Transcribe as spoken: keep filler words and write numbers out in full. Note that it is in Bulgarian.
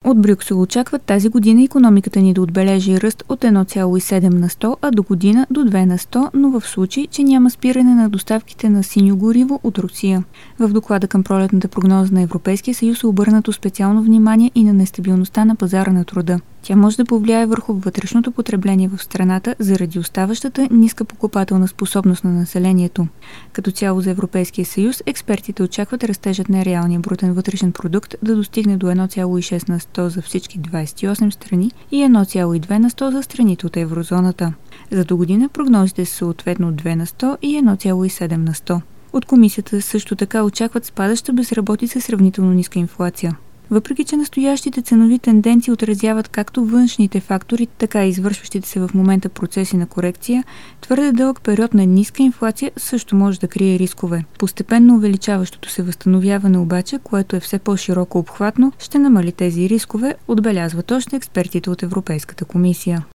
От Брюксел очакват тази година икономиката ни да отбележи ръст от едно цяло и седем на сто, а до година до две на сто, но в случай, че няма спиране на доставките на синьо гориво от Русия. В доклада към пролетната прогноза на Европейския съюз е обърнато специално внимание и на нестабилността на пазара на труда. Тя може да повлияе върху вътрешното потребление в страната заради оставащата ниска покупателна способност на населението. Като цяло за Европейския съюз, експертите очакват растежът на реалния брутен вътрешен продукт да достигне до едно цяло и шест на сто за всички двадесет и осем страни и едно цяло и две на сто за страните от еврозоната. За до година прогнозите са съответно две на сто и едно цяло и седем на сто. От комисията също така очакват спадаща безработица и сравнително ниска инфлация. Въпреки че настоящите ценови тенденции отразяват както външните фактори, така и извършващите се в момента процеси на корекция, твърде дълъг период на ниска инфлация също може да крие рискове. Постепенно увеличаващото се възстановяване обаче, което е все по-широко обхватно, ще намали тези рискове, отбелязват още експертите от Европейската комисия.